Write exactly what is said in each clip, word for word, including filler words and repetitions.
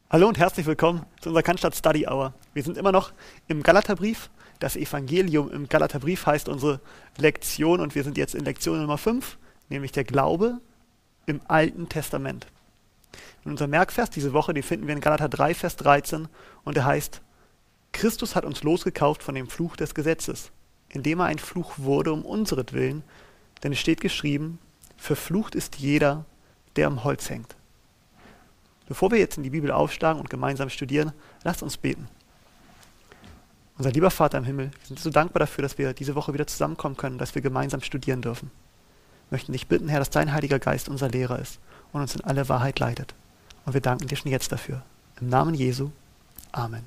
Hallo und herzlich willkommen zu unserer Cannstatt Study Hour. Wir sind immer noch im Galaterbrief. Das Evangelium im Galaterbrief heißt unsere Lektion und wir sind jetzt in Lektion Nummer fünf, nämlich der Glaube im Alten Testament. Und unser Merkvers diese Woche, den finden wir in Galater drei, Vers dreizehn und der heißt: Christus hat uns losgekauft von dem Fluch des Gesetzes, indem er ein Fluch wurde um unseretwillen, denn es steht geschrieben: Verflucht ist jeder, der am Holz hängt. Bevor wir jetzt in die Bibel aufschlagen und gemeinsam studieren, lasst uns beten. Unser lieber Vater im Himmel, wir sind so dankbar dafür, dass wir diese Woche wieder zusammenkommen können, dass wir gemeinsam studieren dürfen. Wir möchten dich bitten, Herr, dass dein Heiliger Geist unser Lehrer ist und uns in alle Wahrheit leitet. Und wir danken dir schon jetzt dafür. Im Namen Jesu. Amen.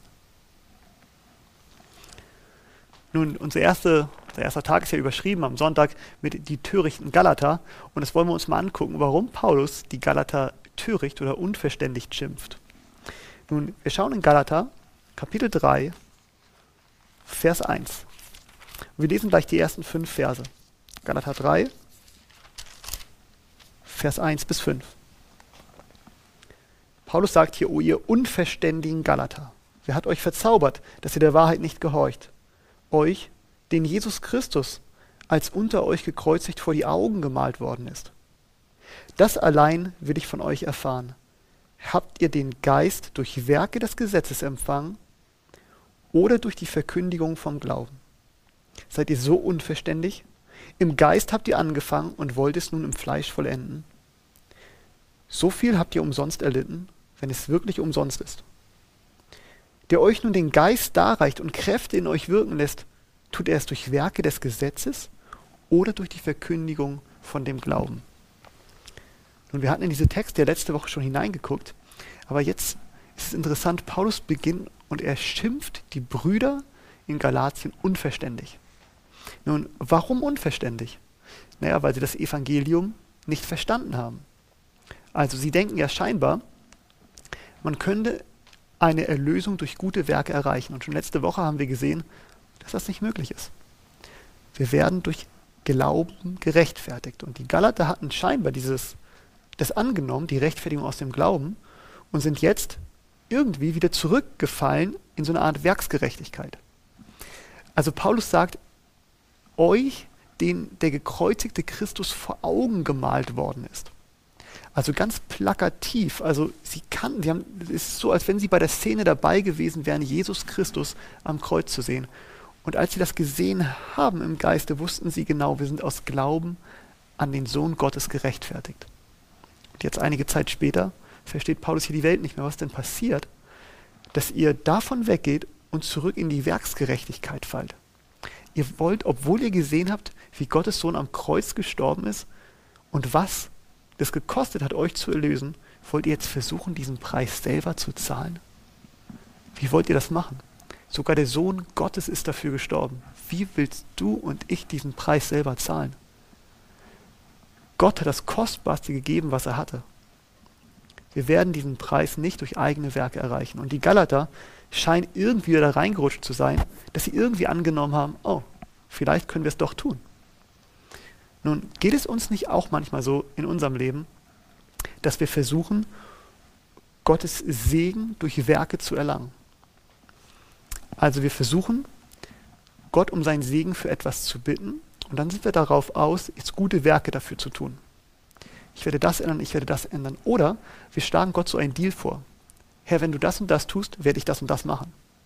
Nun, unser, erste, unser erster Tag ist ja überschrieben am Sonntag mit die törichten Galater. Und das wollen wir uns mal angucken, warum Paulus die Galater töricht oder unverständig schimpft. Nun, wir schauen in Galater, Kapitel drei, Vers eins. Und wir lesen gleich die ersten fünf Verse. Galater drei, Vers eins bis fünf. Paulus sagt hier: O ihr unverständigen Galater, wer hat euch verzaubert, dass ihr der Wahrheit nicht gehorcht? Euch, den Jesus Christus als unter euch gekreuzigt vor die Augen gemalt worden ist. Das allein will ich von euch erfahren. Habt ihr den Geist durch Werke des Gesetzes empfangen oder durch die Verkündigung vom Glauben? Seid ihr so unverständig? Im Geist habt ihr angefangen und wollt es nun im Fleisch vollenden. So viel habt ihr umsonst erlitten, wenn es wirklich umsonst ist. Der euch nun den Geist darreicht und Kräfte in euch wirken lässt, tut er es durch Werke des Gesetzes oder durch die Verkündigung von dem Glauben? Nun, wir hatten in diese Texte ja letzte Woche schon hineingeguckt, aber jetzt ist es interessant, Paulus beginnt und er schimpft die Brüder in Galatien unverständig. Nun, warum unverständig? Naja, weil sie das Evangelium nicht verstanden haben. Also sie denken ja scheinbar, man könnte eine Erlösung durch gute Werke erreichen. Und schon letzte Woche haben wir gesehen, dass das nicht möglich ist. Wir werden durch Glauben gerechtfertigt. Und die Galater hatten scheinbar dieses das angenommen, die Rechtfertigung aus dem Glauben, und sind jetzt irgendwie wieder zurückgefallen in so eine Art Werksgerechtigkeit. Also Paulus sagt, euch, den der gekreuzigte Christus vor Augen gemalt worden ist. Also ganz plakativ, also sie kannten, sie haben, es ist so, als wenn sie bei der Szene dabei gewesen wären, Jesus Christus am Kreuz zu sehen. Und als sie das gesehen haben im Geiste, wussten sie genau, wir sind aus Glauben an den Sohn Gottes gerechtfertigt. Und jetzt einige Zeit später versteht Paulus hier die Welt nicht mehr, was denn passiert, dass ihr davon weggeht und zurück in die Werksgerechtigkeit fallt. Ihr wollt, obwohl ihr gesehen habt, wie Gottes Sohn am Kreuz gestorben ist und was das gekostet hat, euch zu erlösen, wollt ihr jetzt versuchen, diesen Preis selber zu zahlen? Wie wollt ihr das machen? Sogar der Sohn Gottes ist dafür gestorben. Wie willst du und ich diesen Preis selber zahlen? Gott hat das Kostbarste gegeben, was er hatte. Wir werden diesen Preis nicht durch eigene Werke erreichen. Und die Galater scheinen irgendwie da reingerutscht zu sein, dass sie irgendwie angenommen haben, oh, vielleicht können wir es doch tun. Nun, geht es uns nicht auch manchmal so in unserem Leben, dass wir versuchen, Gottes Segen durch Werke zu erlangen? Also wir versuchen, Gott um seinen Segen für etwas zu bitten, und dann sind wir darauf aus, jetzt gute Werke dafür zu tun. Ich werde das ändern, ich werde das ändern. Oder wir schlagen Gott so einen Deal vor. Herr, wenn du das und das tust, werde ich das und das machen.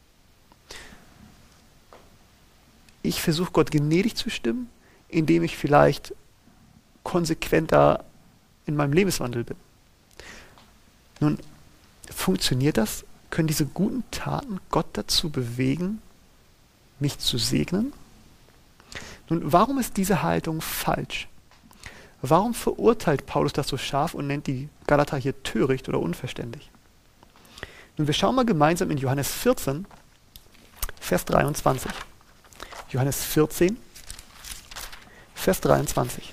Ich versuche Gott gnädig zu stimmen, indem ich vielleicht konsequenter in meinem Lebenswandel bin. Nun, funktioniert das? Können diese guten Taten Gott dazu bewegen, mich zu segnen? Nun, warum ist diese Haltung falsch? Warum verurteilt Paulus das so scharf und nennt die Galater hier töricht oder unverständig? Nun, wir schauen mal gemeinsam in Johannes vierzehn, Vers dreiundzwanzig. Johannes vierzehn, Vers dreiundzwanzig.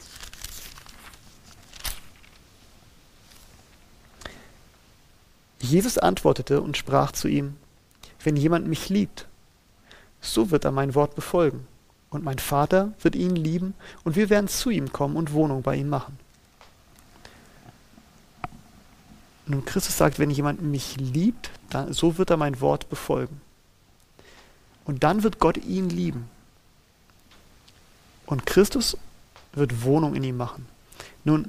Jesus antwortete und sprach zu ihm: Wenn jemand mich liebt, so wird er mein Wort befolgen. Und mein Vater wird ihn lieben, und wir werden zu ihm kommen und Wohnung bei ihm machen. Nun, Christus sagt, wenn jemand mich liebt, dann, so wird er mein Wort befolgen. Und dann wird Gott ihn lieben. Und Christus wird Wohnung in ihm machen. Nun,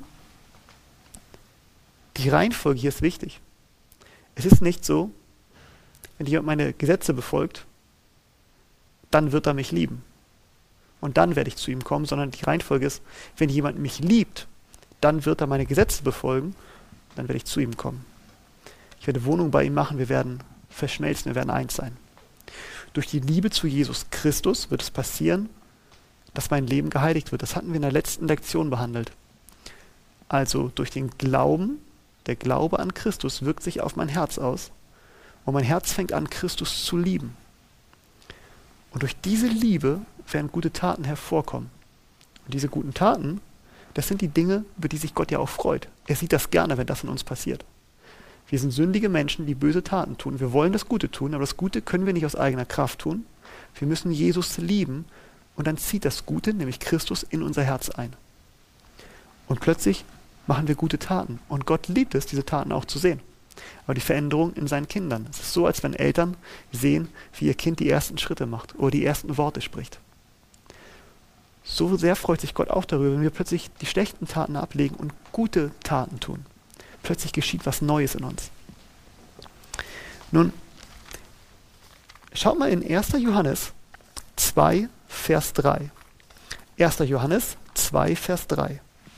die Reihenfolge hier ist wichtig. Es ist nicht so, wenn jemand meine Gesetze befolgt, dann wird er mich lieben. Und dann werde ich zu ihm kommen, sondern die Reihenfolge ist, wenn jemand mich liebt, dann wird er meine Gesetze befolgen, dann werde ich zu ihm kommen. Ich werde Wohnung bei ihm machen, wir werden verschmelzen, wir werden eins sein. Durch die Liebe zu Jesus Christus wird es passieren, dass mein Leben geheiligt wird. Das hatten wir in der letzten Lektion behandelt. Also durch den Glauben, der Glaube an Christus wirkt sich auf mein Herz aus und mein Herz fängt an, Christus zu lieben. Und durch diese Liebe werden gute Taten hervorkommen. Und diese guten Taten, das sind die Dinge, über die sich Gott ja auch freut. Er sieht das gerne, wenn das in uns passiert. Wir sind sündige Menschen, die böse Taten tun. Wir wollen das Gute tun, aber das Gute können wir nicht aus eigener Kraft tun. Wir müssen Jesus lieben und dann zieht das Gute, nämlich Christus, in unser Herz ein. Und plötzlich machen wir gute Taten. Und Gott liebt es, diese Taten auch zu sehen. Aber die Veränderung in seinen Kindern. Es ist so, als wenn Eltern sehen, wie ihr Kind die ersten Schritte macht oder die ersten Worte spricht. So sehr freut sich Gott auch darüber, wenn wir plötzlich die schlechten Taten ablegen und gute Taten tun. Plötzlich geschieht was Neues in uns. Nun, schaut mal in erster Johannes zwei, Vers drei. erster Johannes zwei, Vers drei.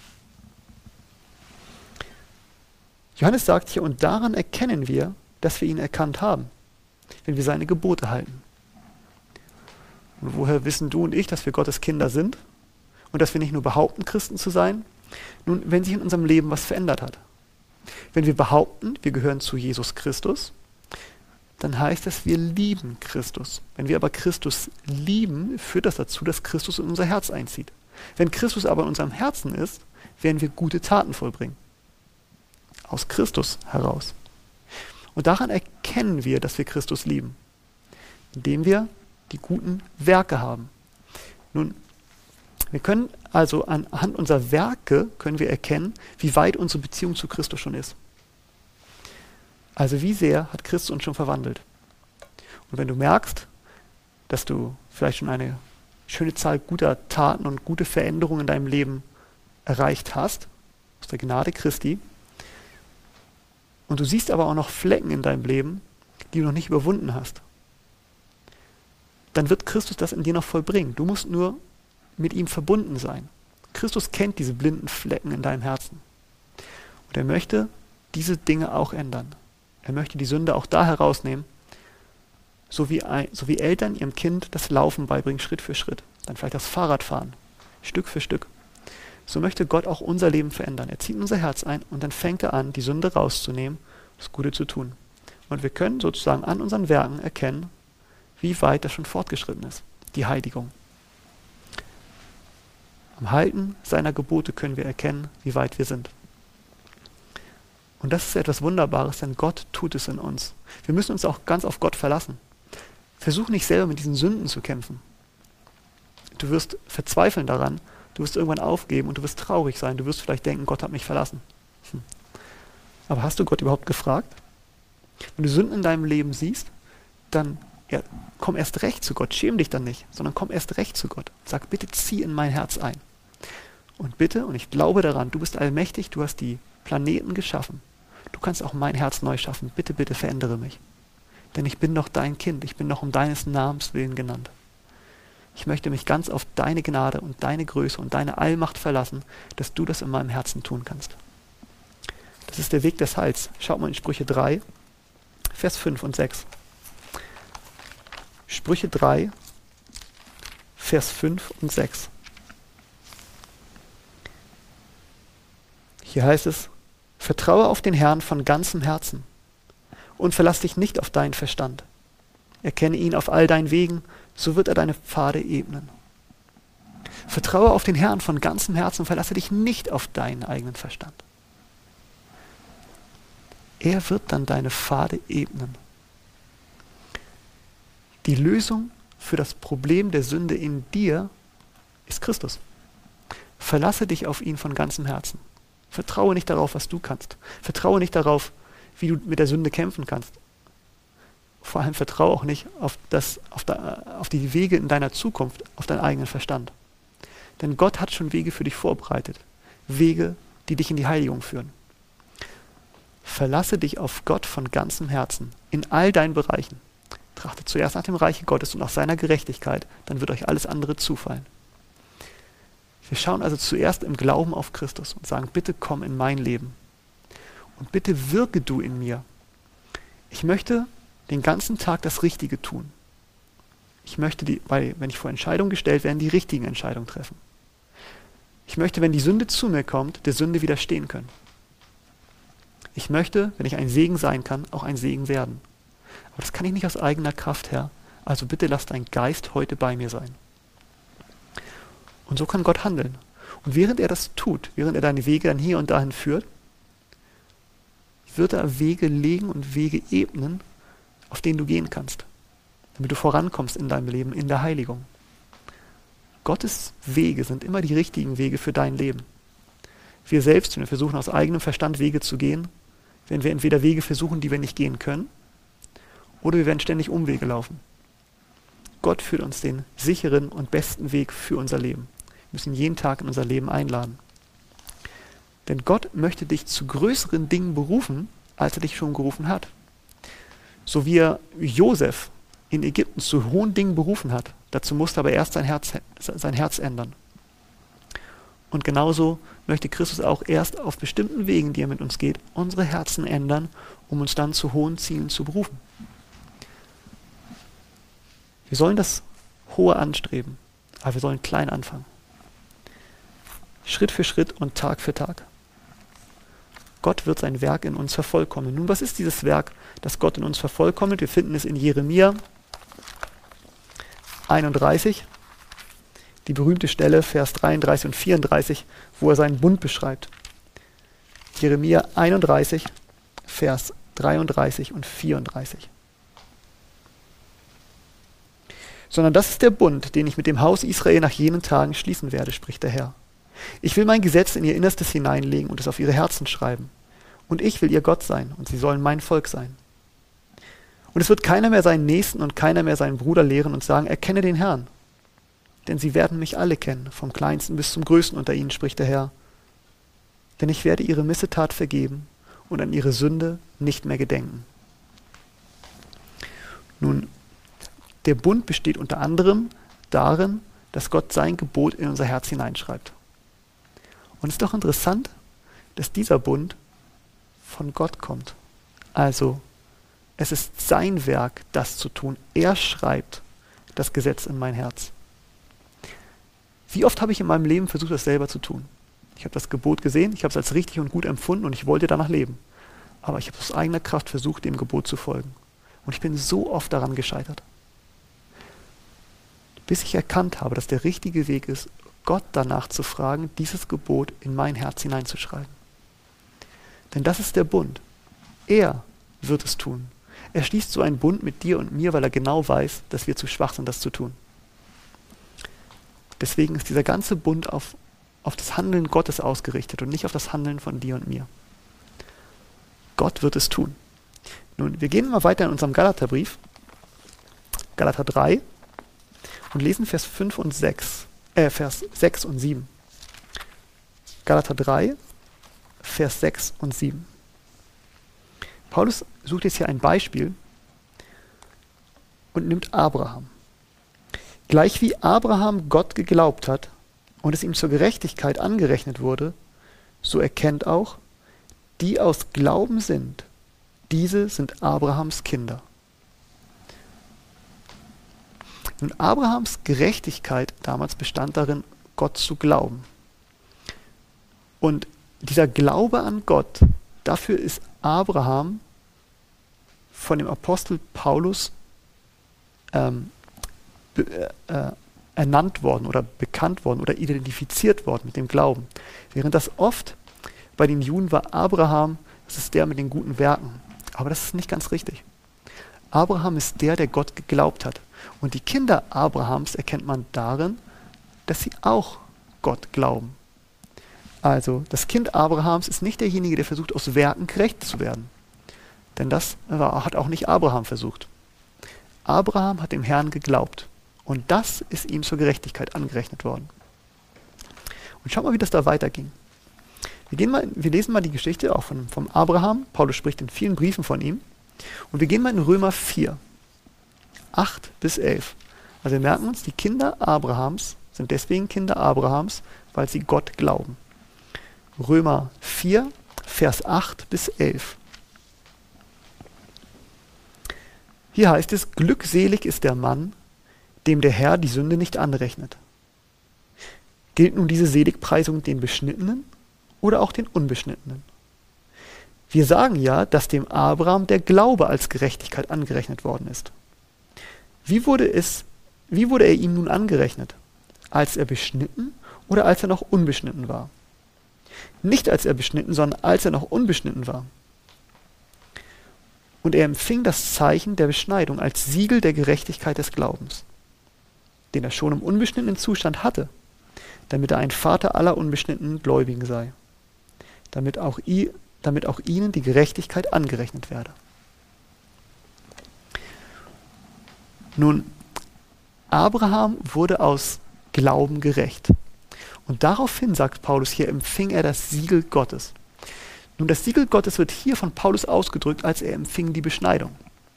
Johannes sagt hier, und daran erkennen wir, dass wir ihn erkannt haben, wenn wir seine Gebote halten. Und woher wissen du und ich, dass wir Gottes Kinder sind und dass wir nicht nur behaupten, Christen zu sein? Nun, wenn sich in unserem Leben was verändert hat. Wenn wir behaupten, wir gehören zu Jesus Christus, dann heißt das, wir lieben Christus. Wenn wir aber Christus lieben, führt das dazu, dass Christus in unser Herz einzieht. Wenn Christus aber in unserem Herzen ist, werden wir gute Taten vollbringen. Aus Christus heraus. Und daran erkennen wir, dass wir Christus lieben, indem wir die guten Werke haben. Nun, wir können also anhand unserer Werke können wir erkennen, wie weit unsere Beziehung zu Christus schon ist. Also wie sehr hat Christus uns schon verwandelt. Und wenn du merkst, dass du vielleicht schon eine schöne Zahl guter Taten und gute Veränderungen in deinem Leben erreicht hast, aus der Gnade Christi, und du siehst aber auch noch Flecken in deinem Leben, die du noch nicht überwunden hast, dann wird Christus das in dir noch vollbringen. Du musst nur mit ihm verbunden sein. Christus kennt diese blinden Flecken in deinem Herzen. Und er möchte diese Dinge auch ändern. Er möchte die Sünde auch da herausnehmen, so wie, ein, so wie Eltern ihrem Kind das Laufen beibringen, Schritt für Schritt. Dann vielleicht das Fahrradfahren, Stück für Stück. So möchte Gott auch unser Leben verändern. Er zieht in unser Herz ein und dann fängt er an, die Sünde rauszunehmen, das Gute zu tun. Und wir können sozusagen an unseren Werken erkennen, wie weit das schon fortgeschritten ist, die Heiligung. Am Halten seiner Gebote können wir erkennen, wie weit wir sind. Und das ist etwas Wunderbares, denn Gott tut es in uns. Wir müssen uns auch ganz auf Gott verlassen. Versuch nicht selber mit diesen Sünden zu kämpfen. Du wirst verzweifeln daran, du wirst irgendwann aufgeben und du wirst traurig sein. Du wirst vielleicht denken, Gott hat mich verlassen. Hm. Aber hast du Gott überhaupt gefragt? Wenn du Sünden in deinem Leben siehst, dann ja, komm erst recht zu Gott. Schäm dich dann nicht, sondern komm erst recht zu Gott. Sag, bitte zieh in mein Herz ein. Und bitte, und ich glaube daran, du bist allmächtig, du hast die Planeten geschaffen. Du kannst auch mein Herz neu schaffen. Bitte, bitte verändere mich. Denn ich bin doch dein Kind. Ich bin doch um deines Namens willen genannt. Ich möchte mich ganz auf deine Gnade und deine Größe und deine Allmacht verlassen, dass du das in meinem Herzen tun kannst. Das ist der Weg des Heils. Schaut mal in Sprüche drei, Vers fünf und sechs. Sprüche drei, Vers fünf und sechs. Hier heißt es, vertraue auf den Herrn von ganzem Herzen und verlass dich nicht auf deinen Verstand. Erkenne ihn auf all deinen Wegen, so wird er deine Pfade ebnen. Vertraue auf den Herrn von ganzem Herzen und verlasse dich nicht auf deinen eigenen Verstand. Er wird dann deine Pfade ebnen. Die Lösung für das Problem der Sünde in dir ist Christus. Verlasse dich auf ihn von ganzem Herzen. Vertraue nicht darauf, was du kannst. Vertraue nicht darauf, wie du mit der Sünde kämpfen kannst. Vor allem vertraue auch nicht auf, das, auf, da, auf die Wege in deiner Zukunft, auf deinen eigenen Verstand. Denn Gott hat schon Wege für dich vorbereitet. Wege, die dich in die Heiligung führen. Verlasse dich auf Gott von ganzem Herzen, in all deinen Bereichen. Trachte zuerst nach dem Reiche Gottes und nach seiner Gerechtigkeit, dann wird euch alles andere zufallen. Wir schauen also zuerst im Glauben auf Christus und sagen, bitte komm in mein Leben. Und bitte wirke du in mir. Ich möchte den ganzen Tag das Richtige tun. Ich möchte, die, weil, wenn ich vor Entscheidungen gestellt werde, die richtigen Entscheidungen treffen. Ich möchte, wenn die Sünde zu mir kommt, der Sünde widerstehen können. Ich möchte, wenn ich ein Segen sein kann, auch ein Segen werden. Aber das kann ich nicht aus eigener Kraft her. Also bitte lass dein Geist heute bei mir sein. Und so kann Gott handeln. Und während er das tut, während er deine Wege dann hier und dahin führt, wird er Wege legen und Wege ebnen, auf denen du gehen kannst, damit du vorankommst in deinem Leben, in der Heiligung. Gottes Wege sind immer die richtigen Wege für dein Leben. Wir selbst, wenn wir versuchen, aus eigenem Verstand Wege zu gehen, werden wir entweder Wege versuchen, die wir nicht gehen können, oder wir werden ständig Umwege laufen. Gott führt uns den sicheren und besten Weg für unser Leben. Wir müssen ihn jeden Tag in unser Leben einladen. Denn Gott möchte dich zu größeren Dingen berufen, als er dich schon gerufen hat. So wie er Josef in Ägypten zu hohen Dingen berufen hat. Dazu musste aber erst sein Herz, sein Herz ändern. Und genauso möchte Christus auch erst auf bestimmten Wegen, die er mit uns geht, unsere Herzen ändern, um uns dann zu hohen Zielen zu berufen. Wir sollen das Hohe anstreben, aber wir sollen klein anfangen. Schritt für Schritt und Tag für Tag. Gott wird sein Werk in uns vervollkommnen. Nun, was ist dieses Werk, das Gott in uns vervollkommnet? Wir finden es in Jeremia einunddreißig, die berühmte Stelle, Vers dreiunddreißig und vierunddreißig, wo er seinen Bund beschreibt. Jeremia einunddreißig, Vers dreiunddreißig und vierunddreißig. Sondern das ist der Bund, den ich mit dem Haus Israel nach jenen Tagen schließen werde, spricht der Herr. Ich will mein Gesetz in ihr Innerstes hineinlegen und es auf ihre Herzen schreiben. Und ich will ihr Gott sein und sie sollen mein Volk sein. Und es wird keiner mehr seinen Nächsten und keiner mehr seinen Bruder lehren und sagen, erkenne den Herrn. Denn sie werden mich alle kennen, vom Kleinsten bis zum Größten unter ihnen, spricht der Herr. Denn ich werde ihre Missetat vergeben und an ihre Sünde nicht mehr gedenken. Nun, der Bund besteht unter anderem darin, dass Gott sein Gebot in unser Herz hineinschreibt. Und es ist doch interessant, dass dieser Bund von Gott kommt. Also, es ist sein Werk, das zu tun. Er schreibt das Gesetz in mein Herz. Wie oft habe ich in meinem Leben versucht, das selber zu tun? Ich habe das Gebot gesehen, ich habe es als richtig und gut empfunden und ich wollte danach leben. Aber ich habe aus eigener Kraft versucht, dem Gebot zu folgen. Und ich bin so oft daran gescheitert. Bis ich erkannt habe, dass der richtige Weg ist, Gott danach zu fragen, dieses Gebot in mein Herz hineinzuschreiben. Denn das ist der Bund. Er wird es tun. Er schließt so einen Bund mit dir und mir, weil er genau weiß, dass wir zu schwach sind, das zu tun. Deswegen ist dieser ganze Bund auf, auf das Handeln Gottes ausgerichtet und nicht auf das Handeln von dir und mir. Gott wird es tun. Nun, wir gehen mal weiter in unserem Galaterbrief, Galater drei, und lesen Vers fünf und sechs, äh, Vers sechs und sieben. Galater drei, Vers sechs und sieben. Paulus sucht jetzt hier ein Beispiel und nimmt Abraham. Gleich wie Abraham Gott geglaubt hat und es ihm zur Gerechtigkeit angerechnet wurde, so erkennt auch, die aus Glauben sind, diese sind Abrahams Kinder. Nun, Abrahams Gerechtigkeit damals bestand darin, Gott zu glauben. Und dieser Glaube an Gott, dafür ist Abraham von dem Apostel Paulus ähm, be, äh, ernannt worden oder bekannt worden oder identifiziert worden mit dem Glauben. Während das oft bei den Juden war, Abraham, das ist der mit den guten Werken. Aber das ist nicht ganz richtig. Abraham ist der, der Gott geglaubt hat. Und die Kinder Abrahams erkennt man darin, dass sie auch Gott glauben. Also, das Kind Abrahams ist nicht derjenige, der versucht, aus Werken gerecht zu werden, Denn das war, hat auch nicht Abraham versucht. Abraham hat dem Herrn geglaubt. Und das ist ihm zur Gerechtigkeit angerechnet worden. Und schaut mal, wie das da weiterging. Wir, gehen mal, wir lesen mal die Geschichte auch von, von Abraham. Paulus spricht in vielen Briefen von ihm. Und wir gehen mal in Römer vier, acht bis elf. Also wir merken uns, die Kinder Abrahams sind deswegen Kinder Abrahams, weil sie Gott glauben. Römer vier, Vers acht bis elf. Hier heißt es, glückselig ist der Mann, dem der Herr die Sünde nicht anrechnet. Gilt nun diese Seligpreisung den Beschnittenen oder auch den Unbeschnittenen? Wir sagen ja, dass dem Abraham der Glaube als Gerechtigkeit angerechnet worden ist. Wie wurde es, wie wurde er ihm nun angerechnet? Als er beschnitten oder als er noch unbeschnitten war? Nicht als er beschnitten, sondern als er noch unbeschnitten war. Und er empfing das Zeichen der Beschneidung als Siegel der Gerechtigkeit des Glaubens, den er schon im unbeschnittenen Zustand hatte, damit er ein Vater aller unbeschnittenen Gläubigen sei, damit auch, i, damit auch ihnen die Gerechtigkeit angerechnet werde. Nun, Abraham wurde aus Glauben gerecht. Und daraufhin, sagt Paulus hier, empfing er das Siegel Gottes. Nun, das Siegel Gottes wird hier von Paulus ausgedrückt, als er empfing die Beschneidung.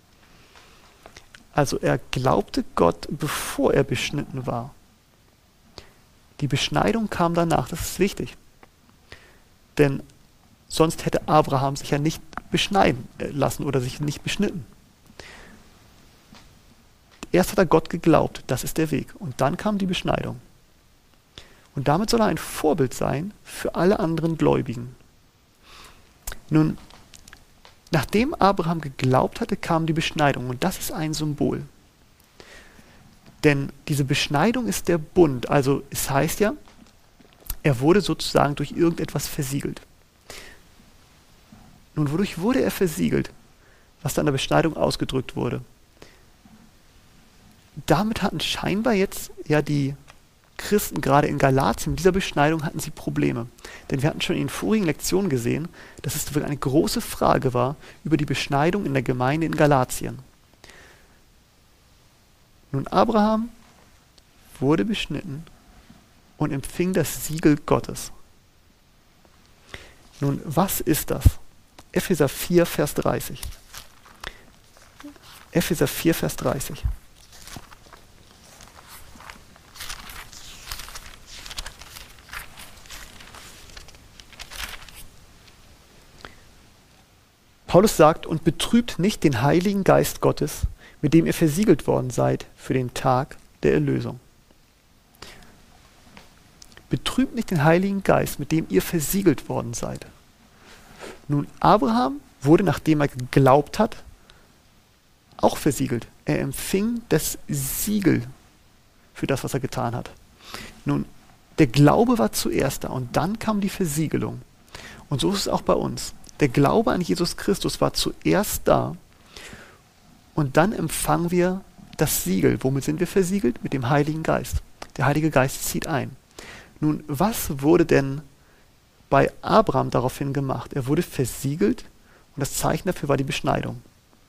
Also er glaubte Gott, bevor er beschnitten war. Die Beschneidung kam danach, das ist wichtig. Denn sonst hätte Abraham sich ja nicht beschneiden lassen oder sich nicht beschnitten. Erst hat er Gott geglaubt, das ist der Weg. Und dann kam die Beschneidung. Und damit soll er ein Vorbild sein für alle anderen Gläubigen. Nun, nachdem Abraham geglaubt hatte, kam die Beschneidung. Und das ist ein Symbol. Denn diese Beschneidung ist der Bund. Also es heißt ja, er wurde sozusagen durch irgendetwas versiegelt. Nun, wodurch wurde er versiegelt? Was dann in der Beschneidung ausgedrückt wurde. Damit hatten scheinbar jetzt ja die Christen gerade in Galatien, mit dieser Beschneidung hatten sie Probleme. Denn wir hatten schon in den vorigen Lektionen gesehen, dass es eine große Frage war über die Beschneidung in der Gemeinde in Galatien. Nun, Abraham wurde beschnitten und empfing das Siegel Gottes. Nun, was ist das? Epheser vier, Vers dreißig. Epheser vier, Vers dreißig. Paulus sagt, und betrübt nicht den Heiligen Geist Gottes, mit dem ihr versiegelt worden seid für den Tag der Erlösung. Betrübt nicht den Heiligen Geist, mit dem ihr versiegelt worden seid. Nun, Abraham wurde, nachdem er geglaubt hat, auch versiegelt. Er empfing das Siegel für das, was er getan hat. Nun, der Glaube war zuerst da und dann kam die Versiegelung. Und so ist es auch bei uns. Der Glaube an Jesus Christus war zuerst da und dann empfangen wir das Siegel. Womit sind wir versiegelt? Mit dem Heiligen Geist. Der Heilige Geist zieht ein. Nun, was wurde denn bei Abraham daraufhin gemacht? Er wurde versiegelt und das Zeichen dafür war die Beschneidung.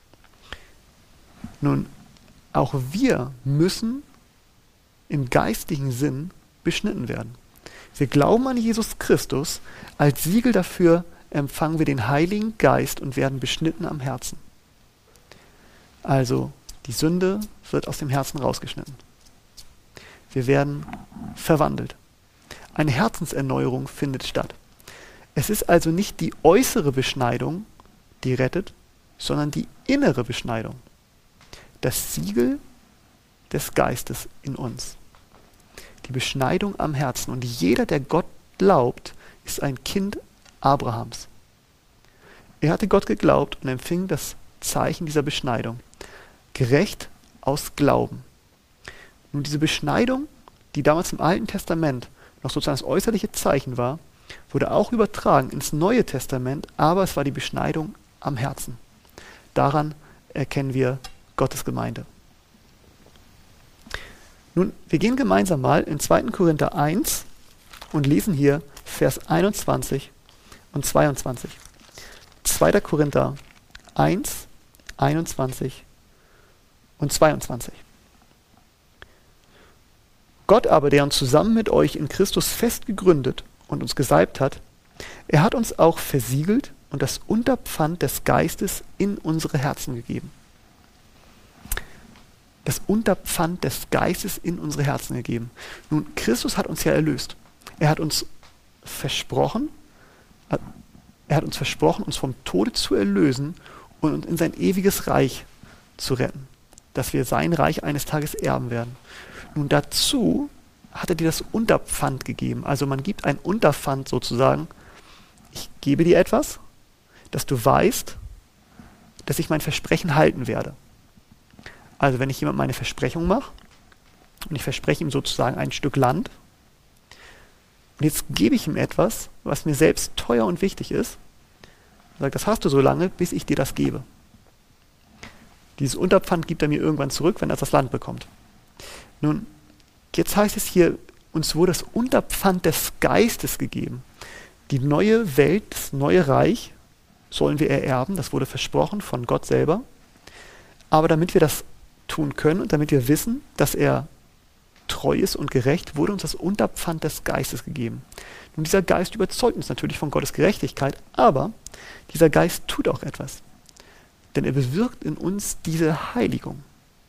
Nun, auch wir müssen im geistlichen Sinn beschnitten werden. Wir glauben an Jesus Christus, als Siegel dafür empfangen wir den Heiligen Geist und werden beschnitten am Herzen. Also, die Sünde wird aus dem Herzen rausgeschnitten. Wir werden verwandelt. Eine Herzenserneuerung findet statt. Es ist also nicht die äußere Beschneidung, die rettet, sondern die innere Beschneidung. Das Siegel des Geistes in uns. Die Beschneidung am Herzen. Und jeder, der Gott glaubt, ist ein Kind Abrahams. Er hatte Gott geglaubt und empfing das Zeichen dieser Beschneidung. Gerecht aus Glauben. Nun, diese Beschneidung, die damals im Alten Testament noch sozusagen das äußerliche Zeichen war, wurde auch übertragen ins Neue Testament, aber es war die Beschneidung am Herzen. Daran erkennen wir Gottes Gemeinde. Nun, wir gehen gemeinsam mal in zweiten Korinther eins und lesen hier Vers einundzwanzig und zweiundzwanzig. zweiter Korinther eins, einundzwanzig und zweiundzwanzig. Gott aber, der uns zusammen mit euch in Christus fest gegründet und uns gesalbt hat, er hat uns auch versiegelt und das Unterpfand des Geistes in unsere Herzen gegeben. Das Unterpfand des Geistes in unsere Herzen gegeben. Nun, Christus hat uns ja erlöst. Er hat uns versprochen, er hat uns versprochen, uns vom Tode zu erlösen und uns in sein ewiges Reich zu retten, dass wir sein Reich eines Tages erben werden. Nun, dazu hat er dir das Unterpfand gegeben. Also man gibt ein Unterpfand sozusagen. Ich gebe dir etwas, dass du weißt, dass ich mein Versprechen halten werde. Also wenn ich jemandem meine Versprechung mache und ich verspreche ihm sozusagen ein Stück Land und jetzt gebe ich ihm etwas, was mir selbst teuer und wichtig ist, und sage, das hast du so lange, bis ich dir das gebe. Dieses Unterpfand gibt er mir irgendwann zurück, wenn er das Land bekommt. Nun, jetzt heißt es hier, uns wurde das Unterpfand des Geistes gegeben. Die neue Welt, das neue Reich sollen wir ererben, das wurde versprochen von Gott selber. Aber damit wir das tun können und damit wir wissen, dass er treu ist und gerecht, wurde uns das Unterpfand des Geistes gegeben. Nun, dieser Geist überzeugt uns natürlich von Gottes Gerechtigkeit, aber dieser Geist tut auch etwas. Denn er bewirkt in uns diese Heiligung.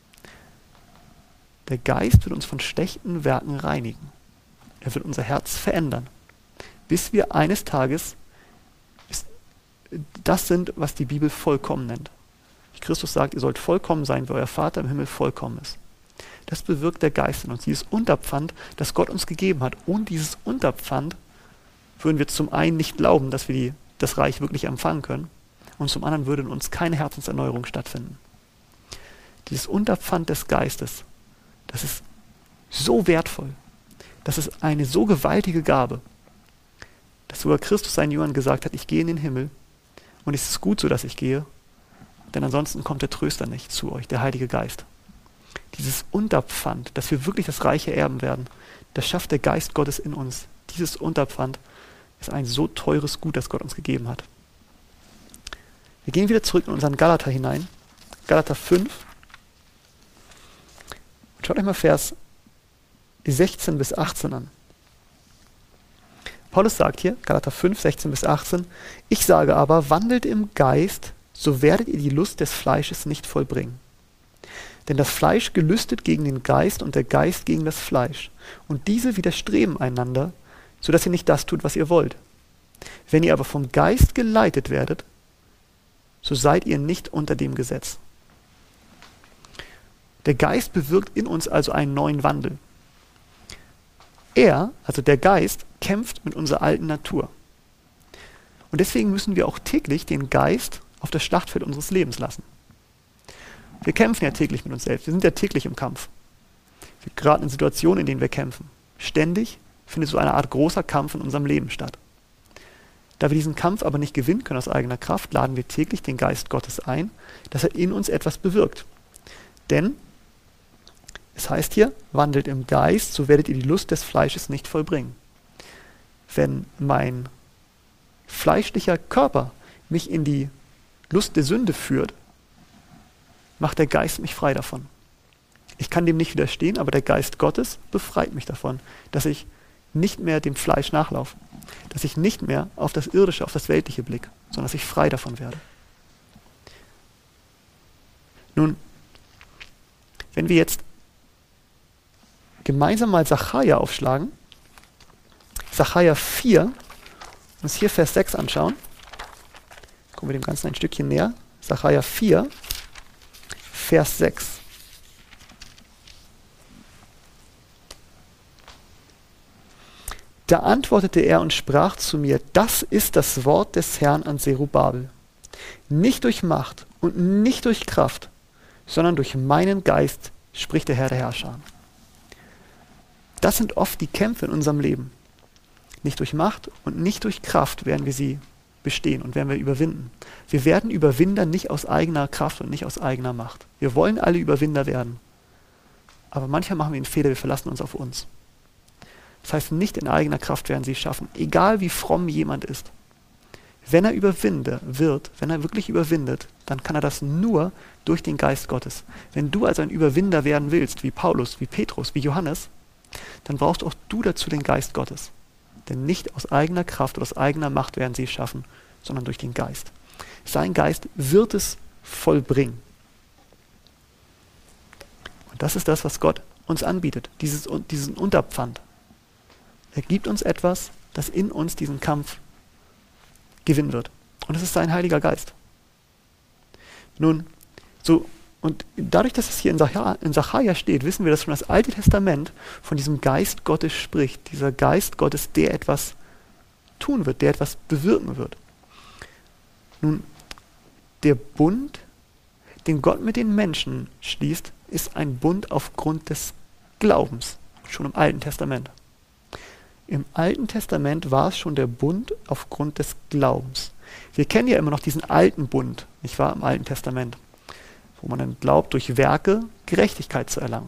Der Geist wird uns von schlechten Werken reinigen. Er wird unser Herz verändern, bis wir eines Tages das sind, was die Bibel vollkommen nennt. Christus sagt, ihr sollt vollkommen sein, wie euer Vater im Himmel vollkommen ist. Das bewirkt der Geist in uns, dieses Unterpfand, das Gott uns gegeben hat. Ohne dieses Unterpfand würden wir zum einen nicht glauben, dass wir die, das Reich wirklich empfangen können, und zum anderen würde in uns keine Herzenserneuerung stattfinden. Dieses Unterpfand des Geistes, das ist so wertvoll, das ist eine so gewaltige Gabe, dass sogar Christus seinen Jüngern gesagt hat, ich gehe in den Himmel und es ist gut so, dass ich gehe, denn ansonsten kommt der Tröster nicht zu euch, der Heilige Geist. Dieses Unterpfand, dass wir wirklich das Reich erben werden, das schafft der Geist Gottes in uns. Dieses Unterpfand ist ein so teures Gut, das Gott uns gegeben hat. Wir gehen wieder zurück in unseren Galater hinein, Galater fünf. Und schaut euch mal Vers sechzehn bis achtzehn an. Paulus sagt hier, Galater fünf, sechzehn bis achtzehn, ich sage aber, wandelt im Geist, so werdet ihr die Lust des Fleisches nicht vollbringen. Denn das Fleisch gelüstet gegen den Geist und der Geist gegen das Fleisch. Und diese widerstreben einander, sodass ihr nicht das tut, was ihr wollt. Wenn ihr aber vom Geist geleitet werdet, so seid ihr nicht unter dem Gesetz. Der Geist bewirkt in uns also einen neuen Wandel. Er, also der Geist, kämpft mit unserer alten Natur. Und deswegen müssen wir auch täglich den Geist auf das Schlachtfeld unseres Lebens lassen. Wir kämpfen ja täglich mit uns selbst. Wir sind ja täglich im Kampf. Wir geraten in Situationen, in denen wir kämpfen. Ständig findet so eine Art großer Kampf in unserem Leben statt. Da wir diesen Kampf aber nicht gewinnen können aus eigener Kraft, laden wir täglich den Geist Gottes ein, dass er in uns etwas bewirkt. Denn es heißt hier, wandelt im Geist, so werdet ihr die Lust des Fleisches nicht vollbringen. Wenn mein fleischlicher Körper mich in die Lust der Sünde führt, macht der Geist mich frei davon. Ich kann dem nicht widerstehen, aber der Geist Gottes befreit mich davon, dass ich nicht mehr dem Fleisch nachlaufe, dass ich nicht mehr auf das Irdische, auf das Weltliche blicke, sondern dass ich frei davon werde. Nun, wenn wir jetzt gemeinsam mal Sacharja aufschlagen, Sacharja vier, uns hier Vers sechs anschauen, kommen wir dem Ganzen ein Stückchen näher, Sacharja vier, Vers sechs. Da antwortete er und sprach zu mir, das ist das Wort des Herrn an Zerubabel. Nicht durch Macht und nicht durch Kraft, sondern durch meinen Geist, spricht der Herr der Herrscher. Das sind oft die Kämpfe in unserem Leben. Nicht durch Macht und nicht durch Kraft werden wir sie bestehen und werden wir überwinden. Wir werden Überwinder nicht aus eigener Kraft und nicht aus eigener Macht. Wir wollen alle Überwinder werden. Aber manchmal machen wir den Fehler, wir verlassen uns auf uns. Das heißt, nicht in eigener Kraft werden sie es schaffen, egal wie fromm jemand ist. Wenn er überwinde wird, wenn er wirklich überwindet, dann kann er das nur durch den Geist Gottes. Wenn du also ein Überwinder werden willst, wie Paulus, wie Petrus, wie Johannes, dann brauchst auch du dazu den Geist Gottes. Denn nicht aus eigener Kraft oder aus eigener Macht werden sie es schaffen, sondern durch den Geist. Sein Geist wird es vollbringen. Und das ist das, was Gott uns anbietet, dieses, diesen Unterpfand. Er gibt uns etwas, das in uns diesen Kampf gewinnen wird. Und das ist sein Heiliger Geist. Nun, so, und dadurch, dass es hier in Sacharja, in Sacharja steht, wissen wir, dass schon das Alte Testament von diesem Geist Gottes spricht. Dieser Geist Gottes, der etwas tun wird, der etwas bewirken wird. Nun, der Bund, den Gott mit den Menschen schließt, ist ein Bund aufgrund des Glaubens, schon im Alten Testament. Im Alten Testament war es schon der Bund aufgrund des Glaubens. Wir kennen ja immer noch diesen alten Bund, nicht wahr, im Alten Testament, wo man dann glaubt, durch Werke Gerechtigkeit zu erlangen.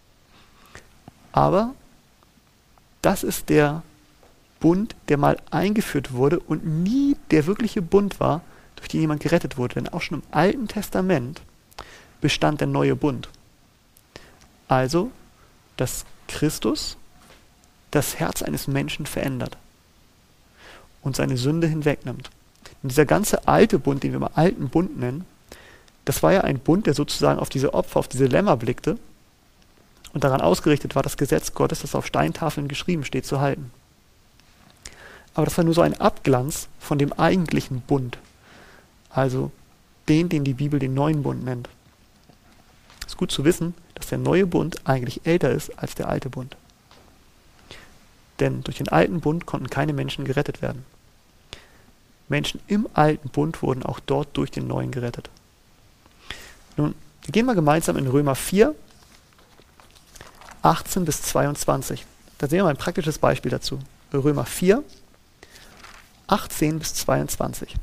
Aber das ist der Bund, der mal eingeführt wurde und nie der wirkliche Bund war, durch den jemand gerettet wurde. Denn auch schon im Alten Testament bestand der neue Bund. Also, dass Christus das Herz eines Menschen verändert und seine Sünde hinwegnimmt. Und dieser ganze alte Bund, den wir mal alten Bund nennen, das war ja ein Bund, der sozusagen auf diese Opfer, auf diese Lämmer blickte und daran ausgerichtet war, das Gesetz Gottes, das auf Steintafeln geschrieben steht, zu halten. Aber das war nur so ein Abglanz von dem eigentlichen Bund, also den, den die Bibel den neuen Bund nennt. Es ist gut zu wissen, dass der neue Bund eigentlich älter ist als der alte Bund. Denn durch den alten Bund konnten keine Menschen gerettet werden. Menschen im alten Bund wurden auch dort durch den neuen gerettet. Nun, wir gehen mal gemeinsam in Römer vier, achtzehn bis zweiundzwanzig. Da sehen wir mal ein praktisches Beispiel dazu. Römer vier, achtzehn bis zweiundzwanzig.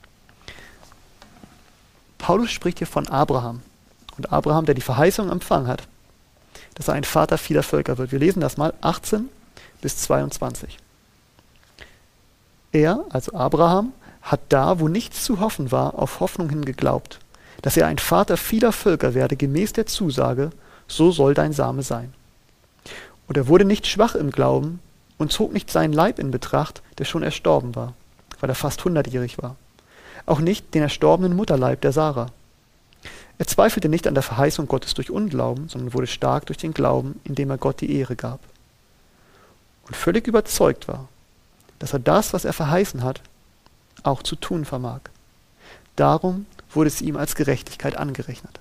Paulus spricht hier von Abraham. Und Abraham, der die Verheißung empfangen hat, dass er ein Vater vieler Völker wird. Wir lesen das mal, achtzehn bis zweiundzwanzig. Er, also Abraham, hat da, wo nichts zu hoffen war, auf Hoffnung hin geglaubt, dass er ein Vater vieler Völker werde, gemäß der Zusage, so soll dein Same sein. Und er wurde nicht schwach im Glauben und zog nicht seinen Leib in Betracht, der schon erstorben war, weil er fast hundertjährig war. Auch nicht den erstorbenen Mutterleib der Sarah. Er zweifelte nicht an der Verheißung Gottes durch Unglauben, sondern wurde stark durch den Glauben, indem er Gott die Ehre gab. Und völlig überzeugt war, dass er das, was er verheißen hat, auch zu tun vermag. Darum wurde es ihm als Gerechtigkeit angerechnet.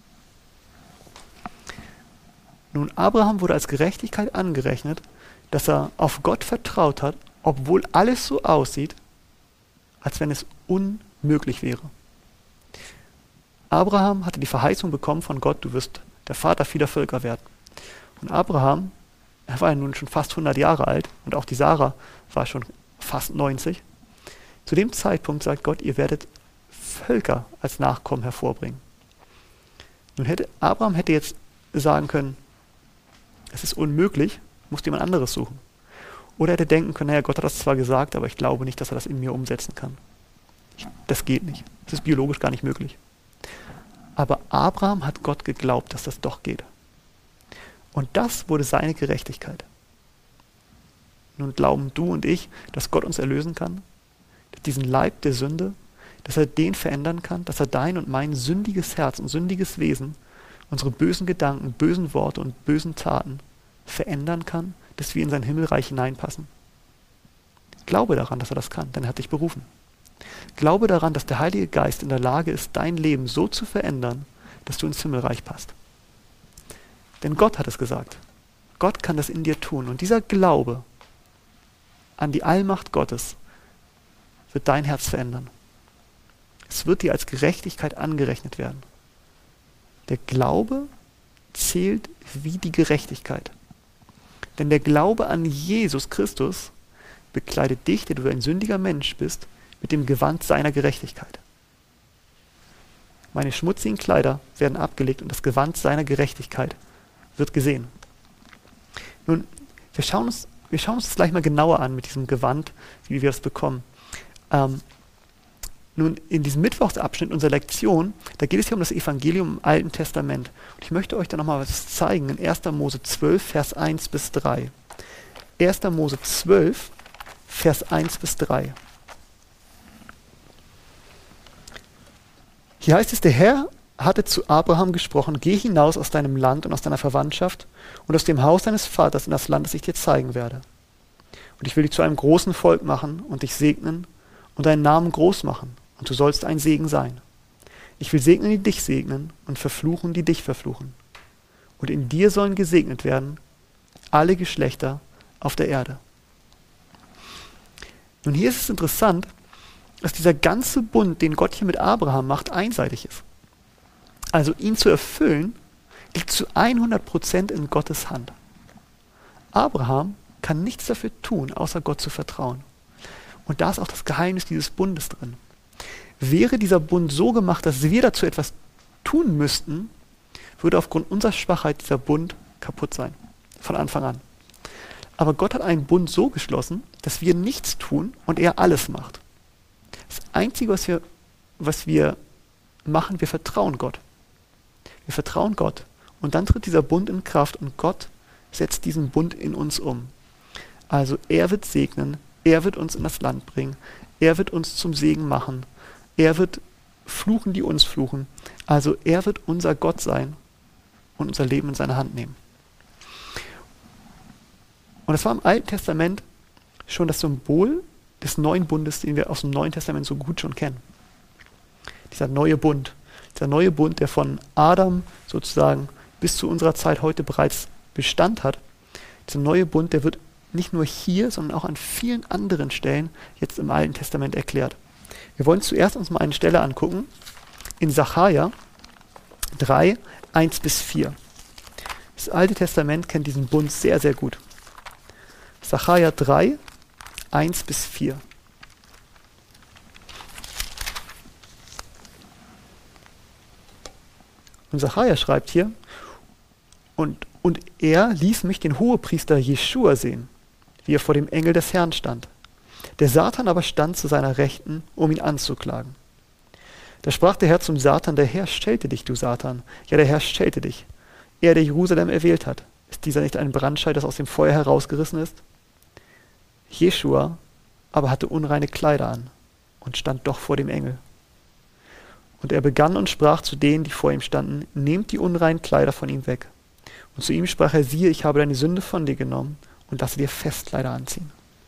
Nun, Abraham wurde als Gerechtigkeit angerechnet, dass er auf Gott vertraut hat, obwohl alles so aussieht, als wenn es unmöglich wäre. Abraham hatte die Verheißung bekommen von Gott, du wirst der Vater vieler Völker werden. Und Abraham, er war ja nun schon fast hundert Jahre alt und auch die Sarah war schon fast neunzig. Zu dem Zeitpunkt sagt Gott, ihr werdet Völker als Nachkommen hervorbringen. Nun hätte Abraham hätte jetzt sagen können, es ist unmöglich, muss jemand anderes suchen. Oder er hätte denken können, naja, Gott hat das zwar gesagt, aber ich glaube nicht, dass er das in mir umsetzen kann. Ich, das geht nicht. Das ist biologisch gar nicht möglich. Aber Abraham hat Gott geglaubt, dass das doch geht. Und das wurde seine Gerechtigkeit. Nun glauben du und ich, dass Gott uns erlösen kann, dass diesen Leib der Sünde, dass er den verändern kann, dass er dein und mein sündiges Herz und sündiges Wesen, unsere bösen Gedanken, bösen Worte und bösen Taten verändern kann, dass wir in sein Himmelreich hineinpassen. Glaube daran, dass er das kann, denn er hat dich berufen. Glaube daran, dass der Heilige Geist in der Lage ist, dein Leben so zu verändern, dass du ins Himmelreich passt. Denn Gott hat es gesagt. Gott kann das in dir tun. Und dieser Glaube an die Allmacht Gottes wird dein Herz verändern. Es wird dir als Gerechtigkeit angerechnet werden. Der Glaube zählt wie die Gerechtigkeit. Denn der Glaube an Jesus Christus bekleidet dich, der du ein sündiger Mensch bist, mit dem Gewand seiner Gerechtigkeit. Meine schmutzigen Kleider werden abgelegt und das Gewand seiner Gerechtigkeit wird gesehen. Nun, wir schauen uns, wir schauen uns das gleich mal genauer an mit diesem Gewand, wie wir es bekommen. Ähm, Nun, in diesem Mittwochsabschnitt unserer Lektion, da geht es hier um das Evangelium im Alten Testament. Und ich möchte euch da nochmal was zeigen in erster Mose zwölf, Vers eins bis drei. erster Mose zwölf, Vers eins bis drei. Hier heißt es, der Herr hatte zu Abraham gesprochen, geh hinaus aus deinem Land und aus deiner Verwandtschaft und aus dem Haus deines Vaters in das Land, das ich dir zeigen werde. Und ich will dich zu einem großen Volk machen und dich segnen und deinen Namen groß machen. Und du sollst ein Segen sein. Ich will segnen, die dich segnen, und verfluchen, die dich verfluchen. Und in dir sollen gesegnet werden alle Geschlechter auf der Erde. Nun, hier ist es interessant, dass dieser ganze Bund, den Gott hier mit Abraham macht, einseitig ist. Also ihn zu erfüllen, liegt zu hundert Prozent in Gottes Hand. Abraham kann nichts dafür tun, außer Gott zu vertrauen. Und da ist auch das Geheimnis dieses Bundes drin. Wäre dieser Bund so gemacht, dass wir dazu etwas tun müssten, würde aufgrund unserer Schwachheit dieser Bund kaputt sein. Von Anfang an. Aber Gott hat einen Bund so geschlossen, dass wir nichts tun und er alles macht. Das Einzige, was wir, was wir machen, wir vertrauen Gott. Wir vertrauen Gott. Und dann tritt dieser Bund in Kraft und Gott setzt diesen Bund in uns um. Also er wird segnen, er wird uns in das Land bringen, er wird uns zum Segen machen. Er wird fluchen, die uns fluchen. Also er wird unser Gott sein und unser Leben in seine Hand nehmen. Und das war im Alten Testament schon das Symbol des neuen Bundes, den wir aus dem Neuen Testament so gut schon kennen. Dieser neue Bund. Dieser neue Bund, der von Adam sozusagen bis zu unserer Zeit heute bereits Bestand hat. Dieser neue Bund, der wird nicht nur hier, sondern auch an vielen anderen Stellen jetzt im Alten Testament erklärt. Wir wollen zuerst uns mal eine Stelle angucken, in Sacharja drei, eins bis vier. Das Alte Testament kennt diesen Bund sehr, sehr gut. Sacharja drei, eins bis vier. Und Sacharja schreibt hier, und, und er ließ mich den Hohepriester Jeschua sehen, wie er vor dem Engel des Herrn stand. Der Satan aber stand zu seiner Rechten, um ihn anzuklagen. Da sprach der Herr zum Satan, der Herr schelte dich, du Satan. Ja, der Herr schelte dich. Er, der Jerusalem erwählt hat. Ist dieser nicht ein Brandscheit, das aus dem Feuer herausgerissen ist? Jeschua aber hatte unreine Kleider an und stand doch vor dem Engel. Und er begann und sprach zu denen, die vor ihm standen, nehmt die unreinen Kleider von ihm weg. Und zu ihm sprach er, siehe, ich habe deine Sünde von dir genommen und lasse dir Festkleider anziehen.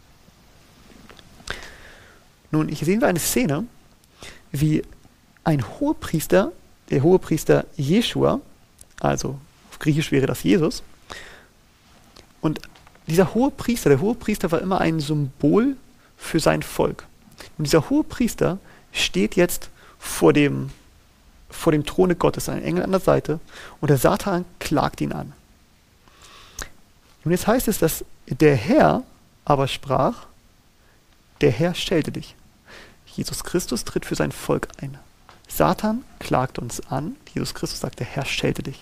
Nun, hier sehen wir eine Szene, wie ein Hohepriester, der Hohepriester Jeschua, also auf Griechisch wäre das Jesus, und dieser Hohepriester, der Hohepriester war immer ein Symbol für sein Volk. Und dieser Hohepriester steht jetzt vor dem, vor dem Throne Gottes, ein Engel an der Seite, und der Satan klagt ihn an. Und jetzt heißt es, dass der Herr aber sprach, der Herr schelte dich. Jesus Christus tritt für sein Volk ein. Satan klagt uns an. Jesus Christus sagt, der Herr schelte dich.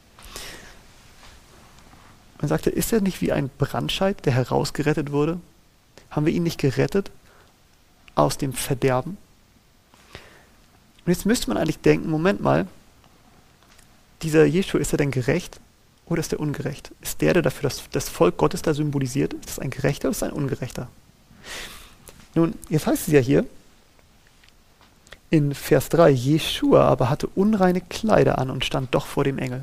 Und sagte, ist er nicht wie ein Brandscheit, der herausgerettet wurde? Haben wir ihn nicht gerettet aus dem Verderben? Und jetzt müsste man eigentlich denken, Moment mal, dieser Jeschua, ist er denn gerecht oder ist er ungerecht? Ist der, der dafür das, das Volk Gottes da symbolisiert, ist das ein Gerechter oder ist das ein Ungerechter? Nun, jetzt heißt es ja hier, in Vers drei, Jeschua aber hatte unreine Kleider an und stand doch vor dem Engel.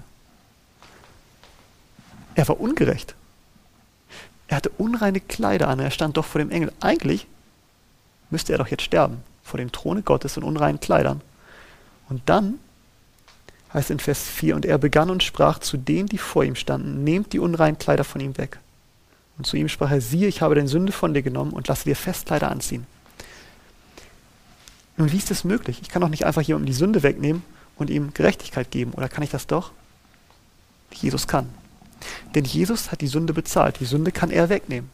Er war ungerecht. Er hatte unreine Kleider an, er stand doch vor dem Engel. Eigentlich müsste er doch jetzt sterben, vor dem Throne Gottes in unreinen Kleidern. Und dann heißt in Vers vier, und er begann und sprach zu denen, die vor ihm standen, nehmt die unreinen Kleider von ihm weg. Und zu ihm sprach er, siehe, ich habe deine Sünde von dir genommen und lasse dir Festkleider anziehen. Nun, wie ist das möglich? Ich kann doch nicht einfach jemandem die Sünde wegnehmen und ihm Gerechtigkeit geben. Oder kann ich das doch? Jesus kann. Denn Jesus hat die Sünde bezahlt. Die Sünde kann er wegnehmen.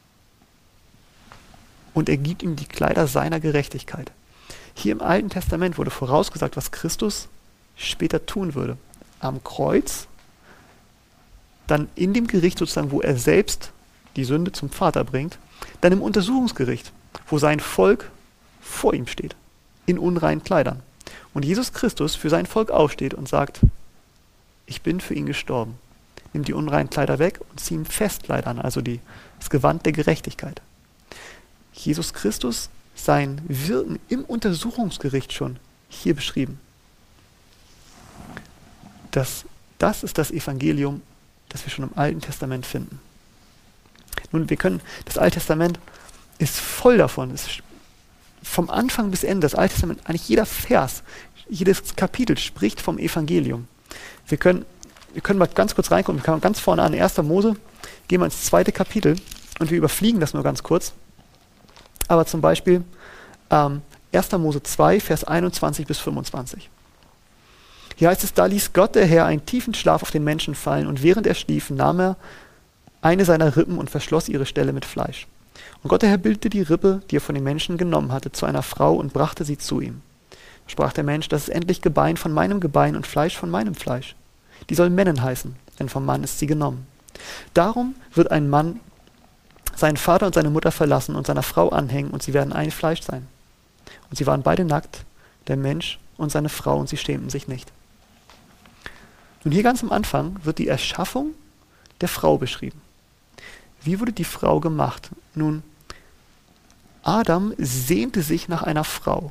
Und er gibt ihm die Kleider seiner Gerechtigkeit. Hier im Alten Testament wurde vorausgesagt, was Christus später tun würde. Am Kreuz, dann in dem Gericht sozusagen, wo er selbst die Sünde zum Vater bringt, dann im Untersuchungsgericht, wo sein Volk vor ihm steht. in unreinen Kleidern. Und Jesus Christus für sein Volk aufsteht und sagt, ich bin für ihn gestorben. Nimm die unreinen Kleider weg und zieh ihm Festkleider an, also die, das Gewand der Gerechtigkeit. Jesus Christus, sein Wirken im Untersuchungsgericht schon hier beschrieben. Das, das ist das Evangelium, das wir schon im Alten Testament finden. Nun, wir können, das Alte Testament ist voll davon. Es ist vom Anfang bis Ende, das Alte Testament, eigentlich jeder Vers, jedes Kapitel spricht vom Evangelium. Wir können, wir können mal ganz kurz reingucken, wir kommen ganz vorne an, erster Mose, gehen wir ins zweite Kapitel und wir überfliegen das nur ganz kurz. Aber zum Beispiel ähm, erster Mose zwei, Vers einundzwanzig bis fünfundzwanzig. Hier heißt es, da ließ Gott der Herr einen tiefen Schlaf auf den Menschen fallen und während er schlief, nahm er eine seiner Rippen und verschloss ihre Stelle mit Fleisch. Und Gott der Herr bildete die Rippe, die er von den Menschen genommen hatte, zu einer Frau und brachte sie zu ihm. Da sprach der Mensch, das ist endlich Gebein von meinem Gebein und Fleisch von meinem Fleisch. Die soll Männen heißen, denn vom Mann ist sie genommen. Darum wird ein Mann seinen Vater und seine Mutter verlassen und seiner Frau anhängen und sie werden ein Fleisch sein. Und sie waren beide nackt, der Mensch und seine Frau, und sie schämten sich nicht. Nun hier ganz am Anfang wird die Erschaffung der Frau beschrieben. Wie wurde die Frau gemacht? Nun, Adam sehnte sich nach einer Frau.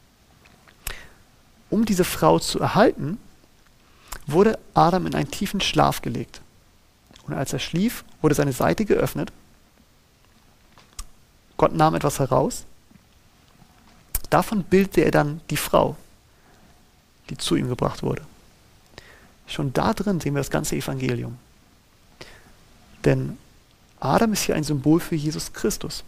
Um diese Frau zu erhalten, wurde Adam in einen tiefen Schlaf gelegt. Und als er schlief, wurde seine Seite geöffnet. Gott nahm etwas heraus. Davon bildete er dann die Frau, die zu ihm gebracht wurde. Schon da drin sehen wir das ganze Evangelium. Denn Adam ist hier ein Symbol für Jesus Christus.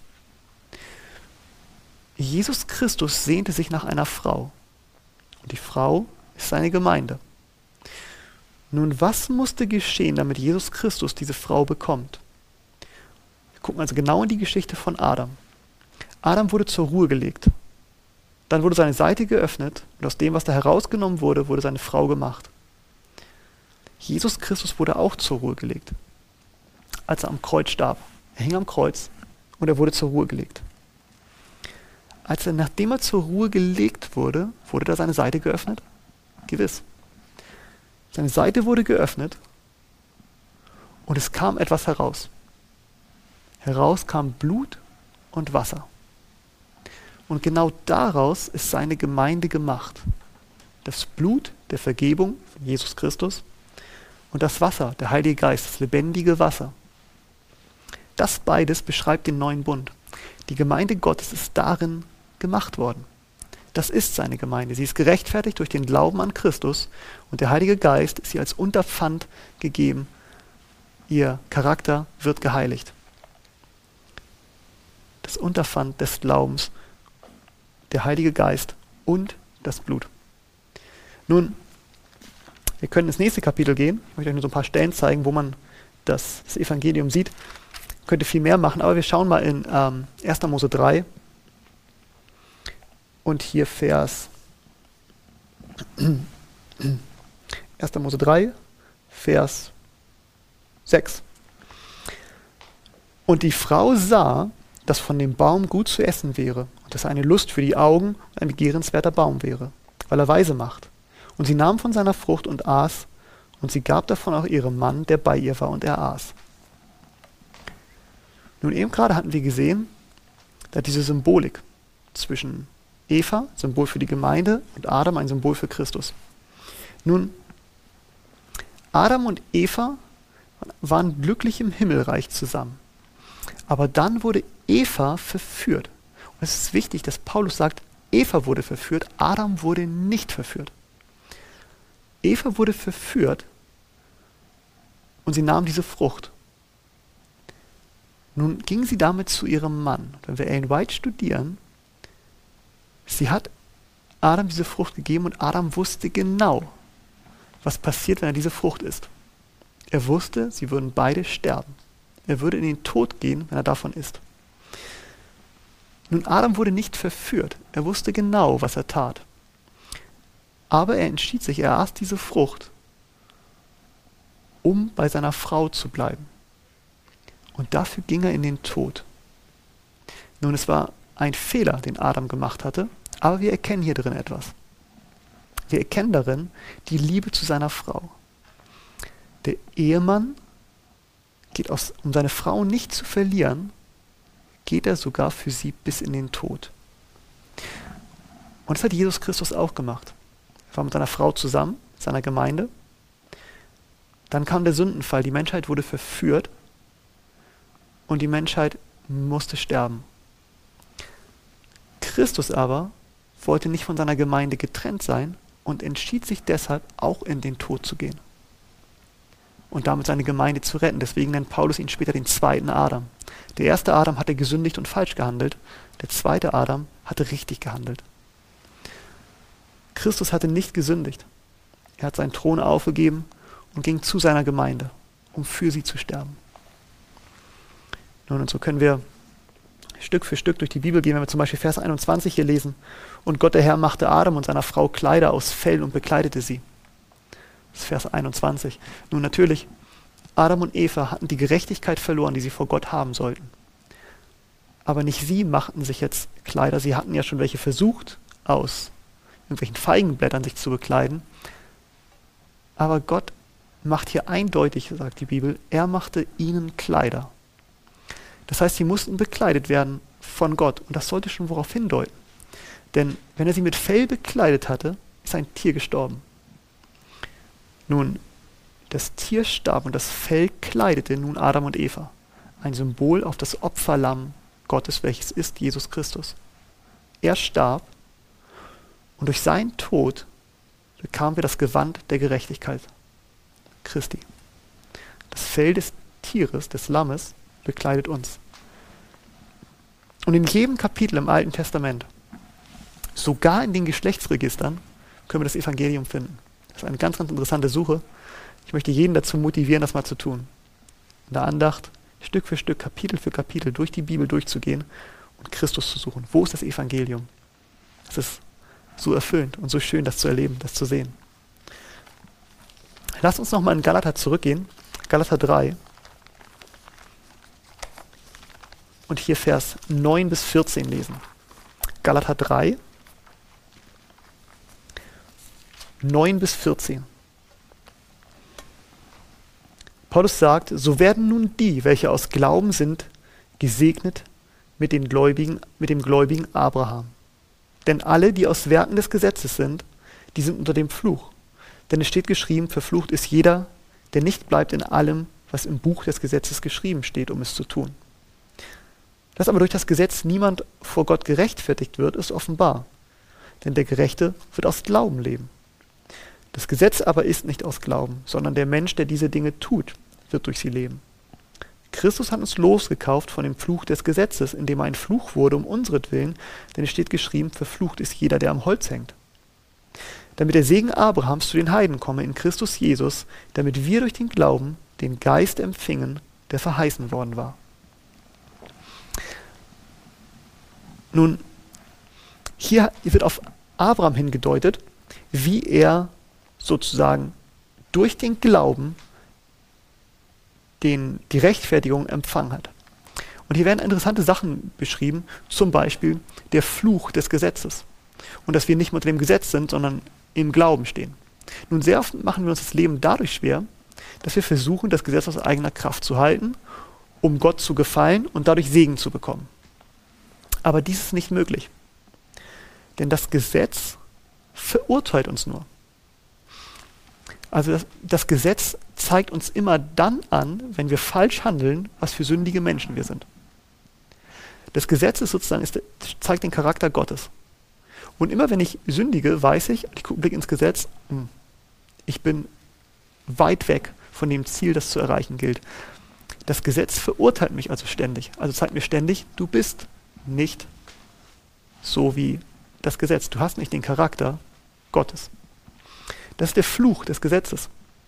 Jesus Christus sehnte sich nach einer Frau. Und die Frau ist seine Gemeinde. Nun, was musste geschehen, damit Jesus Christus diese Frau bekommt? Wir gucken also genau in die Geschichte von Adam. Adam wurde zur Ruhe gelegt. Dann wurde seine Seite geöffnet und aus dem, was da herausgenommen wurde, wurde seine Frau gemacht. Jesus Christus wurde auch zur Ruhe gelegt, als er am Kreuz starb. Er hing am Kreuz und er wurde zur Ruhe gelegt. Als er, nachdem er zur Ruhe gelegt wurde, wurde da seine Seite geöffnet? Gewiss. Seine Seite wurde geöffnet und es kam etwas heraus. Heraus kam Blut und Wasser. Und genau daraus ist seine Gemeinde gemacht. Das Blut der Vergebung von Jesus Christus und das Wasser, der Heilige Geist, das lebendige Wasser. Das beides beschreibt den neuen Bund. Die Gemeinde Gottes ist darin gemacht worden. Das ist seine Gemeinde. Sie ist gerechtfertigt durch den Glauben an Christus und der Heilige Geist ist ihr als Unterpfand gegeben. Ihr Charakter wird geheiligt. Das Unterpfand des Glaubens, der Heilige Geist und das Blut. Nun, wir können ins nächste Kapitel gehen. Ich möchte euch nur so ein paar Stellen zeigen, wo man das, das Evangelium sieht. Man könnte viel mehr machen, aber wir schauen mal in ähm, erster Mose drei. Und hier Vers erster Mose drei, Vers sechs. Und die Frau sah, dass von dem Baum gut zu essen wäre und dass er eine Lust für die Augen und ein begehrenswerter Baum wäre, weil er weise macht. Und sie nahm von seiner Frucht und aß, und sie gab davon auch ihrem Mann, der bei ihr war, und er aß. Nun, eben gerade hatten wir gesehen, da diese Symbolik zwischen Eva, Symbol für die Gemeinde, und Adam, ein Symbol für Christus. Nun, Adam und Eva waren glücklich im Himmelreich zusammen. Aber dann wurde Eva verführt. Und es ist wichtig, dass Paulus sagt, Eva wurde verführt, Adam wurde nicht verführt. Eva wurde verführt und sie nahm diese Frucht. Nun ging sie damit zu ihrem Mann. Wenn wir Ellen White studieren, sie hat Adam diese Frucht gegeben und Adam wusste genau, was passiert, wenn er diese Frucht isst. Er wusste, sie würden beide sterben. Er würde in den Tod gehen, wenn er davon isst. Nun, Adam wurde nicht verführt. Er wusste genau, was er tat. Aber er entschied sich, er aß diese Frucht, um bei seiner Frau zu bleiben. Und dafür ging er in den Tod. Nun, es war ein Fehler, den Adam gemacht hatte, Aber wir erkennen hier drin etwas. Wir erkennen darin die Liebe zu seiner Frau. Der Ehemann geht aus, um seine Frau nicht zu verlieren, geht er sogar für sie bis in den Tod. Und das hat Jesus Christus auch gemacht. Er war mit seiner Frau zusammen, seiner Gemeinde. Dann kam der Sündenfall, die Menschheit wurde verführt und die Menschheit musste sterben. Christus aber wollte nicht von seiner Gemeinde getrennt sein und entschied sich deshalb, auch in den Tod zu gehen und damit seine Gemeinde zu retten. Deswegen nennt Paulus ihn später den zweiten Adam. Der erste Adam hatte gesündigt und falsch gehandelt, der zweite Adam hatte richtig gehandelt. Christus hatte nicht gesündigt. Er hat seinen Thron aufgegeben und ging zu seiner Gemeinde, um für sie zu sterben. Nun, und so können wir Stück für Stück durch die Bibel gehen, wenn wir zum Beispiel Vers einundzwanzig hier lesen. Und Gott der Herr machte Adam und seiner Frau Kleider aus Fell und bekleidete sie. Das ist Vers einundzwanzig. Nun natürlich, Adam und Eva hatten die Gerechtigkeit verloren, die sie vor Gott haben sollten. Aber nicht sie machten sich jetzt Kleider, sie hatten ja schon welche versucht, aus irgendwelchen Feigenblättern sich zu bekleiden. Aber Gott macht hier eindeutig, sagt die Bibel, er machte ihnen Kleider. Das heißt, sie mussten bekleidet werden von Gott. Und das sollte schon worauf hindeuten. Denn wenn er sie mit Fell bekleidet hatte, ist ein Tier gestorben. Nun, das Tier starb und das Fell kleidete nun Adam und Eva. Ein Symbol auf das Opferlamm Gottes, welches ist Jesus Christus. Er starb und durch seinen Tod bekamen wir das Gewand der Gerechtigkeit Christi. Das Fell des Tieres, des Lammes, bekleidet uns. Und in jedem Kapitel im Alten Testament, sogar in den Geschlechtsregistern, können wir das Evangelium finden. Das ist eine ganz, ganz interessante Suche. Ich möchte jeden dazu motivieren, das mal zu tun. In der Andacht, Stück für Stück, Kapitel für Kapitel durch die Bibel durchzugehen und Christus zu suchen. Wo ist das Evangelium? Es ist so erfüllend und so schön, das zu erleben, das zu sehen. Lasst uns nochmal in Galater zurückgehen. Galater drei. Und hier Vers neun bis vierzehn lesen. Galater drei, neun bis vierzehn. Paulus sagt, so werden nun die, welche aus Glauben sind, gesegnet mit, den Gläubigen, mit dem gläubigen Abraham. Denn alle, die aus Werken des Gesetzes sind, die sind unter dem Fluch. Denn es steht geschrieben, verflucht ist jeder, der nicht bleibt in allem, was im Buch des Gesetzes geschrieben steht, um es zu tun. Dass aber durch das Gesetz niemand vor Gott gerechtfertigt wird, ist offenbar. Denn der Gerechte wird aus Glauben leben. Das Gesetz aber ist nicht aus Glauben, sondern der Mensch, der diese Dinge tut, wird durch sie leben. Christus hat uns losgekauft von dem Fluch des Gesetzes, indem er ein Fluch wurde um unsretwillen, denn es steht geschrieben, verflucht ist jeder, der am Holz hängt. Damit der Segen Abrahams zu den Heiden komme in Christus Jesus, damit wir durch den Glauben den Geist empfingen, der verheißen worden war. Nun, hier wird auf Abraham hingedeutet, wie er sozusagen durch den Glauben den, die Rechtfertigung empfangen hat. Und hier werden interessante Sachen beschrieben, zum Beispiel der Fluch des Gesetzes. Und dass wir nicht unter dem Gesetz sind, sondern im Glauben stehen. Nun, sehr oft machen wir uns das Leben dadurch schwer, dass wir versuchen, das Gesetz aus eigener Kraft zu halten, um Gott zu gefallen und dadurch Segen zu bekommen. Aber dies ist nicht möglich. Denn das Gesetz verurteilt uns nur. Also das, das Gesetz zeigt uns immer dann an, wenn wir falsch handeln, was für sündige Menschen wir sind. Das Gesetz ist sozusagen, ist, zeigt den Charakter Gottes. Und immer wenn ich sündige, weiß ich, ich blicke ins Gesetz, ich bin weit weg von dem Ziel, das zu erreichen gilt. Das Gesetz verurteilt mich also ständig. Also zeigt mir ständig, du bist nicht so wie das Gesetz. Du hast nicht den Charakter Gottes. Das ist der Fluch des Gesetzes.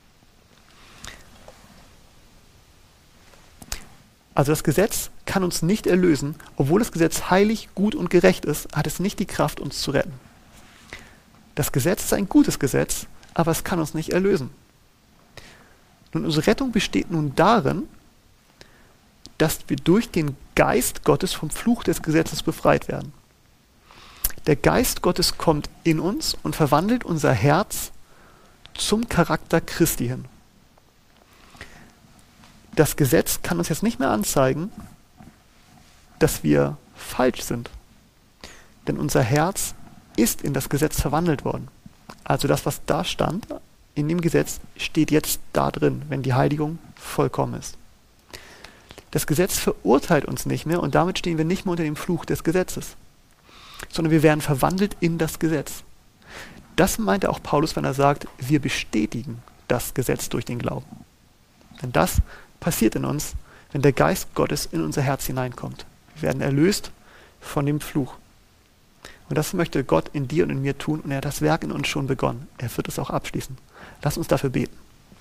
Also das Gesetz kann uns nicht erlösen. Obwohl das Gesetz heilig, gut und gerecht ist, hat es nicht die Kraft, uns zu retten. Das Gesetz ist ein gutes Gesetz, aber es kann uns nicht erlösen. Nun, unsere Rettung besteht nun darin, dass wir durch den Geist Gottes vom Fluch des Gesetzes befreit werden. Der Geist Gottes kommt in uns und verwandelt unser Herz zum Charakter Christi hin. Das Gesetz kann uns jetzt nicht mehr anzeigen, dass wir falsch sind. Denn unser Herz ist in das Gesetz verwandelt worden. Also das, was da stand in dem Gesetz, steht jetzt da drin, wenn die Heiligung vollkommen ist. Das Gesetz verurteilt uns nicht mehr und damit stehen wir nicht mehr unter dem Fluch des Gesetzes, sondern wir werden verwandelt in das Gesetz. Das meinte auch Paulus, wenn er sagt, wir bestätigen das Gesetz durch den Glauben. Denn das passiert in uns, wenn der Geist Gottes in unser Herz hineinkommt. Wir werden erlöst von dem Fluch. Und das möchte Gott in dir und in mir tun und er hat das Werk in uns schon begonnen. Er wird es auch abschließen. Lass uns dafür beten.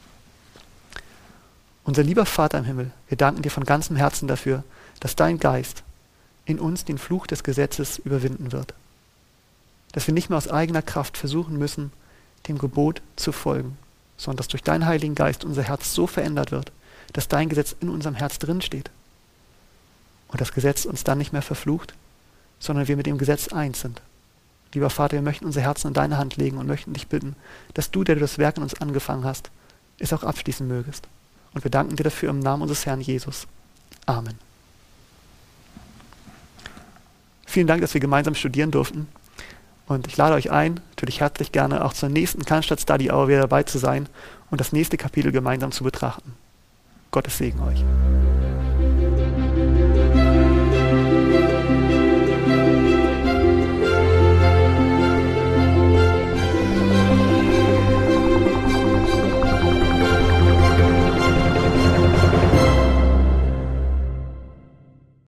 Unser lieber Vater im Himmel, wir danken dir von ganzem Herzen dafür, dass dein Geist in uns den Fluch des Gesetzes überwinden wird. Dass wir nicht mehr aus eigener Kraft versuchen müssen, dem Gebot zu folgen, sondern dass durch deinen Heiligen Geist unser Herz so verändert wird, dass dein Gesetz in unserem Herz drin steht. Und das Gesetz uns dann nicht mehr verflucht, sondern wir mit dem Gesetz eins sind. Lieber Vater, wir möchten unser Herzen in deine Hand legen und möchten dich bitten, dass du, der du das Werk in uns angefangen hast, es auch abschließen mögest. Und wir danken dir dafür im Namen unseres Herrn Jesus. Amen. Vielen Dank, dass wir gemeinsam studieren durften. Und ich lade euch ein, natürlich herzlich gerne auch zur nächsten Cannstatt Study Hour wieder dabei zu sein und das nächste Kapitel gemeinsam zu betrachten. Gottes Segen euch.